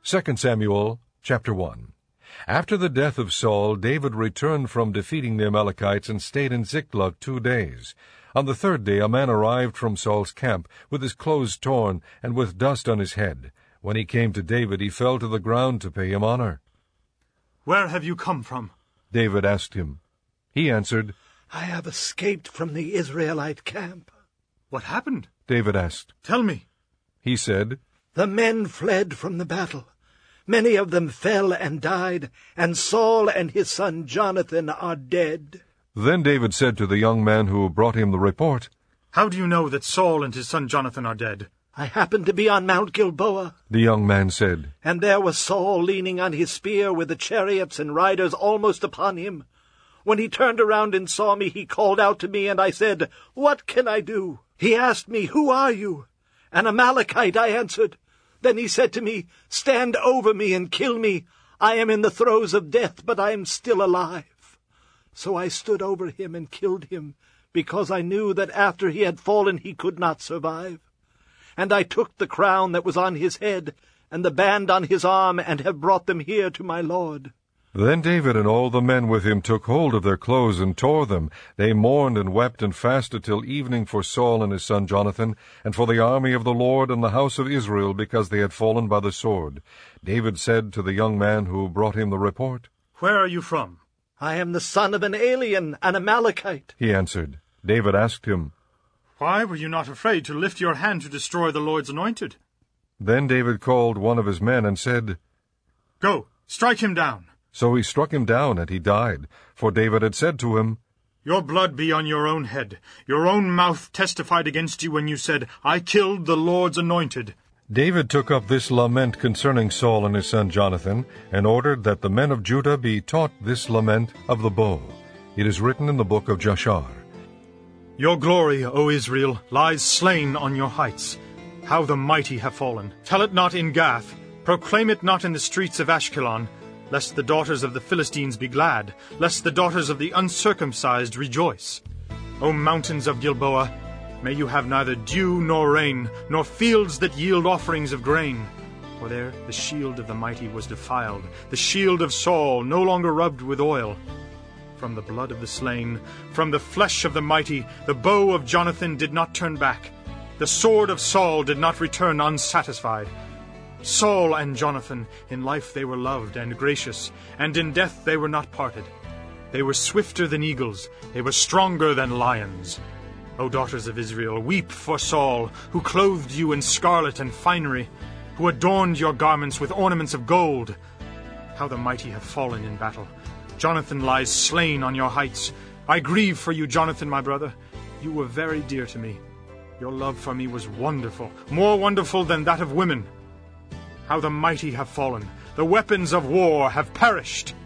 2 Samuel chapter 1. After the death of Saul, David returned from defeating the Amalekites and stayed in Ziklag 2 days. On the 3rd day a man arrived from Saul's camp, with his clothes torn and with dust on his head. When he came to David, he fell to the ground to pay him honor. "Where have you come from?" David asked him. He answered, "I have escaped from the Israelite camp." "What happened?" David asked. "Tell me." He said, "The men fled from the battle. Many of them fell and died, and Saul and his son Jonathan are dead." Then David said to the young man who brought him the report, "How do you know that Saul and his son Jonathan are dead?" "I happened to be on Mount Gilboa." The young man said, "And there was Saul leaning on his spear with the chariots and riders almost upon him. When he turned around and saw me, he called out to me, and I said, 'What can I do?' He asked me, 'Who are you?' 'An Amalekite,' I answered. Then he said to me, 'Stand over me and kill me. I am in the throes of death, but I am still alive.' So I stood over him and killed him, because I knew that after he had fallen he could not survive. And I took the crown that was on his head and the band on his arm, and have brought them here to my lord." Then David and all the men with him took hold of their clothes and tore them. They mourned and wept and fasted till evening for Saul and his son Jonathan, and for the army of the Lord and the house of Israel, because they had fallen by the sword. David said to the young man who brought him the report, "Where are you from?" "I am the son of an alien, an Amalekite." He answered. David asked him, "Why were you not afraid to lift your hand to destroy the Lord's anointed?" Then David called one of his men and said, "Go, strike him down." So he struck him down, and he died. For David had said to him, "Your blood be on your own head. Your own mouth testified against you when you said, 'I killed the Lord's anointed.'" David took up this lament concerning Saul and his son Jonathan, and ordered that the men of Judah be taught this lament of the bow. It is written in the book of Jashar. "Your glory, O Israel, lies slain on your heights. How the mighty have fallen. Tell it not in Gath. Proclaim it not in the streets of Ashkelon. Lest the daughters of the Philistines be glad, lest the daughters of the uncircumcised rejoice. O mountains of Gilboa, may you have neither dew nor rain, nor fields that yield offerings of grain. For there the shield of the mighty was defiled, the shield of Saul no longer rubbed with oil. From the blood of the slain, from the flesh of the mighty, the bow of Jonathan did not turn back. The sword of Saul did not return unsatisfied. Saul and Jonathan, in life they were loved and gracious, and in death they were not parted. They were swifter than eagles, they were stronger than lions. O daughters of Israel, weep for Saul, who clothed you in scarlet and finery, who adorned your garments with ornaments of gold. How the mighty have fallen in battle. Jonathan lies slain on your heights. I grieve for you, Jonathan, my brother. You were very dear to me. Your love for me was wonderful, more wonderful than that of women. How the mighty have fallen. The weapons of war have perished.